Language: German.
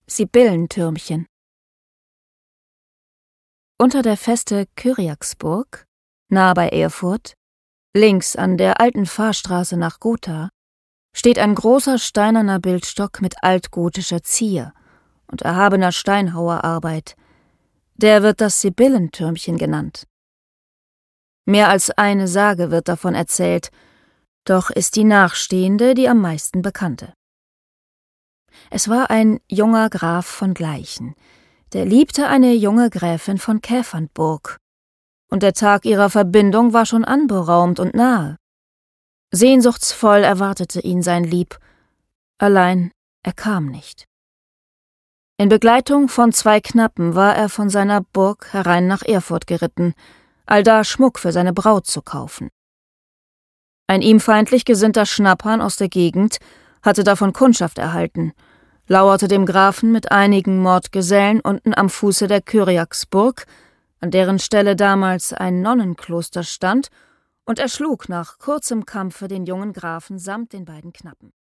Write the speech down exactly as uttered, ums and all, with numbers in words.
Sibyllentürmchen. Unter der Feste Kyriaksburg, nahe bei Erfurt, links an der alten Fahrstraße nach Gotha, steht ein großer steinerner Bildstock mit altgotischer Zier und erhabener Steinhauerarbeit. Der wird das Sibyllentürmchen genannt. Mehr als eine Sage wird davon erzählt, doch ist die nachstehende die am meisten bekannte. Es war ein junger Graf von Gleichen, der liebte eine junge Gräfin von Käfernburg, und der Tag ihrer Verbindung war schon anberaumt und nahe. Sehnsuchtsvoll erwartete ihn sein Lieb, allein er kam nicht. In Begleitung von zwei Knappen war er von seiner Burg herein nach Erfurt geritten, allda Schmuck für seine Braut zu kaufen. Ein ihm feindlich gesinnter Schnapphahn aus der Gegend hatte davon Kundschaft erhalten, lauerte dem Grafen mit einigen Mordgesellen unten am Fuße der Kyriaksburg, an deren Stelle damals ein Nonnenkloster stand, und erschlug nach kurzem Kampfe den jungen Grafen samt den beiden Knappen.